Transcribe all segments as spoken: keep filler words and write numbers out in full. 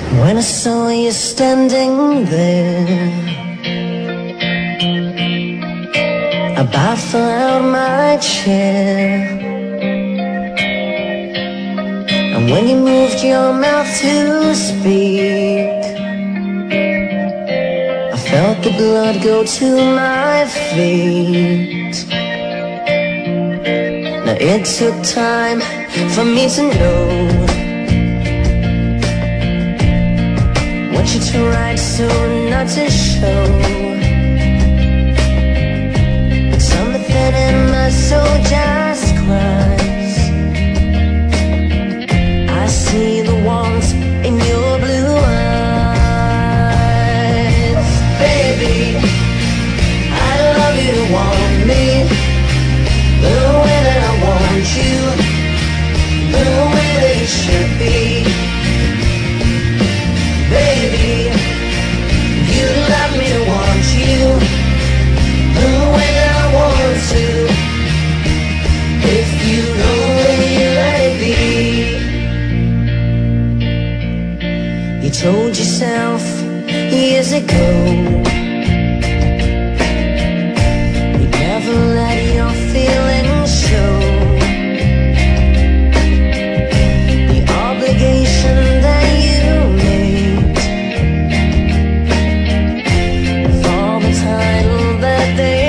When I saw you standing there, I about fell out of my chair. And when you moved your mouth to speak, I felt the blood go to my feet. Now it took time for me to know what you tried so not to show. But something in my soul just cries. I see the warmth in your blue eyes. Baby, I love you to want me the way that I want you, the way that it should be. Baby, you love me to want you the way that I want to. If you only let it be. You told yourself years ago you'd never let your feelings show. The obligation that you made, with all the title that they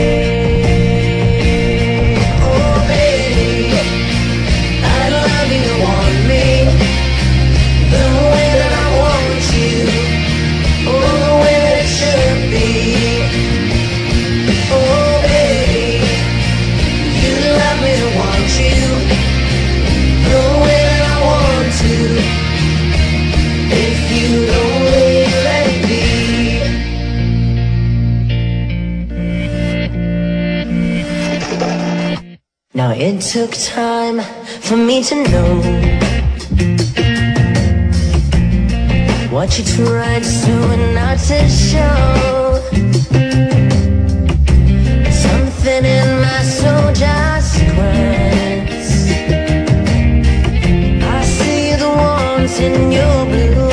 gave. Oh baby, I'd love you to want me the way that I want you, oh the way that it should be. Oh baby, you love me to want you the way that I want to. If you'd only let it be. Now it took time for me to know what you tried so not to show. Something in my soul just cries. I see the warmth in your blue